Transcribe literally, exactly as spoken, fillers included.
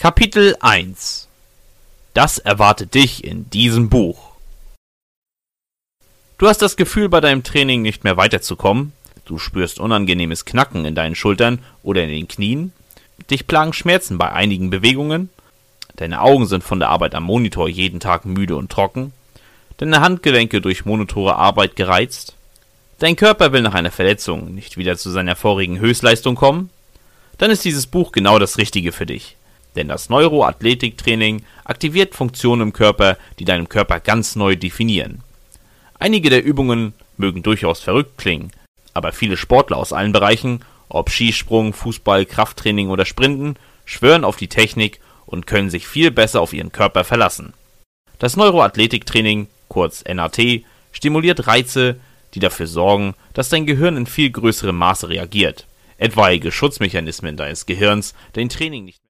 Kapitel eins. Das erwartet dich in diesem Buch. Du hast das Gefühl, bei deinem Training nicht mehr weiterzukommen. Du spürst unangenehmes Knacken in deinen Schultern oder in den Knien. Dich plagen Schmerzen bei einigen Bewegungen. Deine Augen sind von der Arbeit am Monitor jeden Tag müde und trocken. Deine Handgelenke durch monotone Arbeit gereizt. Dein Körper will nach einer Verletzung nicht wieder zu seiner vorigen Höchstleistung kommen. Dann ist dieses Buch genau das Richtige für dich. Denn das Neuroathletiktraining aktiviert Funktionen im Körper, die deinen Körper ganz neu definieren. Einige der Übungen mögen durchaus verrückt klingen, aber viele Sportler aus allen Bereichen, ob Skisprung, Fußball, Krafttraining oder Sprinten, schwören auf die Technik und können sich viel besser auf ihren Körper verlassen. Das Neuroathletiktraining, kurz N A T, stimuliert Reize, die dafür sorgen, dass dein Gehirn in viel größerem Maße reagiert. Etwaige Schutzmechanismen deines Gehirns dein Training nicht